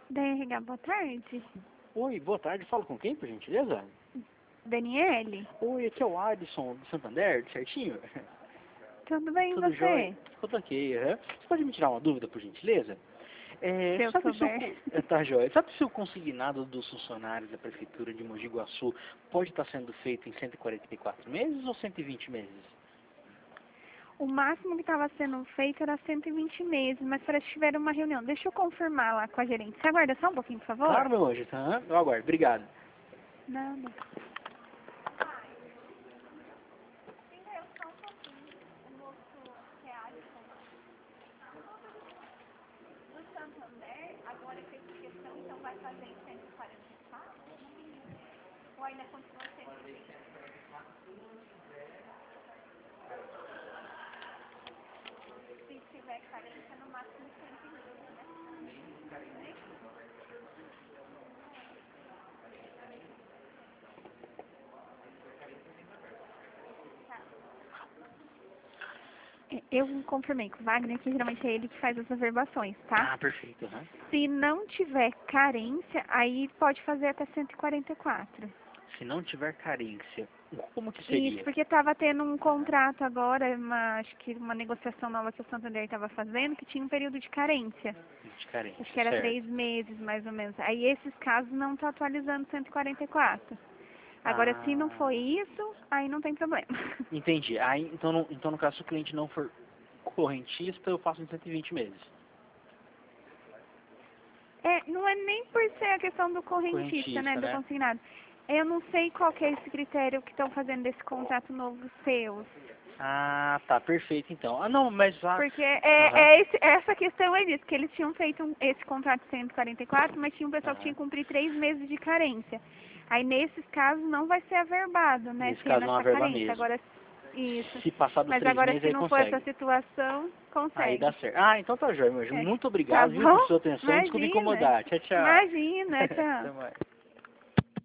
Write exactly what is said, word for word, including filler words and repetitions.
D R H, boa tarde. Oi, boa tarde. Falo com quem, por gentileza? Daniele? Oi, aqui é o Adson do Santander, certinho? Tudo bem, e Tudo você? jóia? Tudo ok, aham. Você pode me tirar uma dúvida, por gentileza? É, Se eu sabe se o, souber. co- é, tá jóia. Sabe se o consignado dos funcionários da Prefeitura de Mogi Guaçu pode estar sendo feito em cento e quarenta e quatro meses ou cento e vinte meses? O máximo que estava sendo feito era cento e vinte meses, mas parece que tiveram uma reunião. Deixa eu confirmar lá com a gerente. Você aguarda só um pouquinho, por favor? Claro, meu anjo. Aham, eu aguardo. Obrigado. Nada. Agora fez questão, então vai fazer em cento e quarenta e quatro? Ou ainda continua cento e vinte? Se tiver carência, no máximo cento e vinte, né? É, eu confirmei com o Wagner que geralmente é ele que faz as averbações, tá? Ah, perfeito. Aham. Se não tiver carência, aí pode fazer até cento e quarenta e quatro. Se não tiver carência, como que seria? Isso, porque estava tendo um contrato agora, uma, acho que uma negociação nova que o Santander estava fazendo, que tinha um período de carência. De carência, Acho que era certo. três meses, mais ou menos. Aí esses casos não estão atualizando cento e quarenta e quatro. Agora, se não for Ah, isso, aí não tem problema. entendi. Aí, então, no, então, no caso, se o cliente não for correntista, eu faço em cento e vinte meses. É, não é nem por ser a questão do correntista, Correntista, né, do né? consignado. Eu não sei qual que é esse critério que estão fazendo desse contrato novo seus. Ah, tá, perfeito então. Ah, não, mas lá... Porque é, Aham, é esse, essa questão é disso, que eles tinham feito um- esse contrato de cento e quarenta e quatro, mas tinha um pessoal que tinha aham. que cumprir três meses de carência. Aí, nesses casos, não vai ser averbado, né, Nesse tendo caso, não essa averba carência. mesmo. Agora, isso. Se passar dos Mas três agora, meses, se aí não for essa consegue. situação, Aí dá consegue. certo. Ah, então tá jóia, meu anjo. É. Muito Tá obrigado, viu, por bom? sua atenção. Desculpe Imagina. incomodar. Tchau, tchau. Imagina, tchau. Até mais.